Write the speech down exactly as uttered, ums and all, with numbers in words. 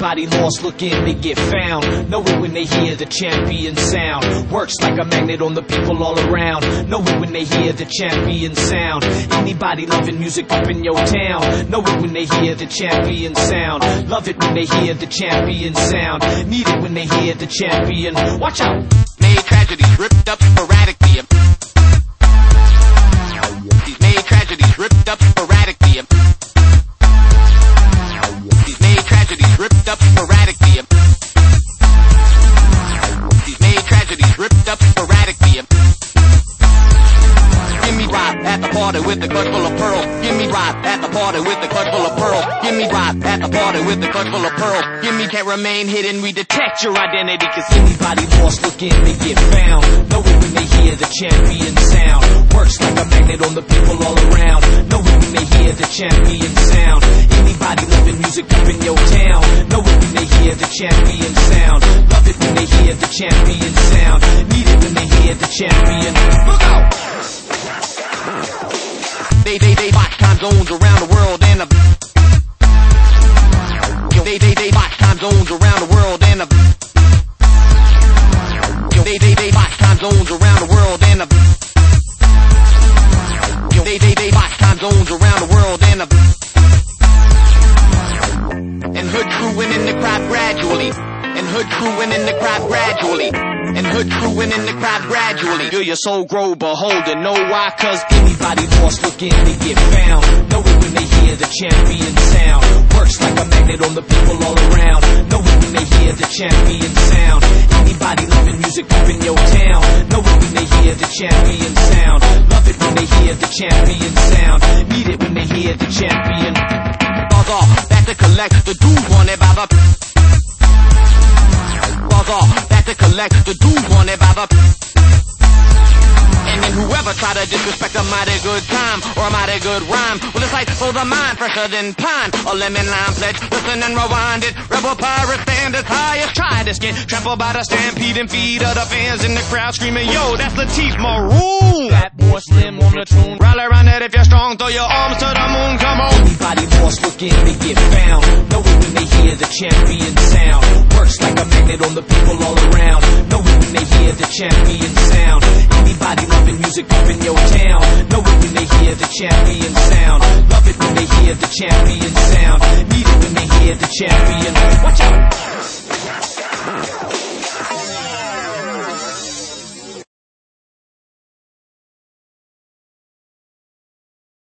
Anybody lost, look in, they get found. Know it when they hear the champion sound. Works like a magnet on the people all around. Know it when they hear the champion sound. Anybody loving music up in your town. Know it when they hear the champion sound. Love it when they hear the champion sound. Need it when they hear the champion. Watch out! Made tragedies ripped up sporadically. These made tragedies ripped up sporadically. These made tragedies ripped up sporadically. These made tragedies ripped up sporadically. Give me rock at the party with the clutch full of pearl. Give me rock at the party with the clutch full of pearl. Give me rock at the party with the clutch full of pearl. Give me can't remain hidden. We detect your identity. Cause anybody lost, look in, they get found. Know it when they hear the champion sound. Works like a magnet on the people all around. Know it when they hear the champion sound. Anybody loving music up in your town. Know it when they hear the champion sound. Love it when they hear the champion sound. Need it when they hear the champion. Look out! They, they, they watch time zones around the world and the Yo, they, they, they watch time zones around the world and the Yo, they, they, they watch time zones around the world and the Yo, they, they, they watch time zones around the world and the And hood crewing in the crowd gradually. And hood crewing in the crowd gradually. And hood crewing in the crowd gradually. Feel your soul grow, behold and know why. Cause anybody lost, look in, they get found. Know it when they hear the champion sound. Works like a magnet on the people all around. Know it when they hear the champion sound. Anybody loving music up in your town. Know it when they hear the champion sound. Love it when they hear the champion sound. Need it when they hear the champion. Buzz off, back to collect the dues wanted by the Buzz off, back to collect the dues wanted by the And then whoever try to disrespect a mighty good time or a mighty good rhyme, well it's like for the mind fresher than pine. A lemon lime pledge, listen and rewind it. Rebel pirate stand as high as try to skin. Trampled by the stampede and feed of the fans in the crowd screaming, yo, that's Latif Maroon. Fat boy Slim on the tune. Rally around it if you're strong, throw your arms to the moon, come on. Anybody lost, look in, they get found. Know it when they hear the champion sound. Works like a magnet on the people all around. Know it when they hear the champion sound. Anybody loving music up in your town. Know it when they hear the champion sound. Love it when they hear the champion sound. Need it when they hear the champion. Watch out!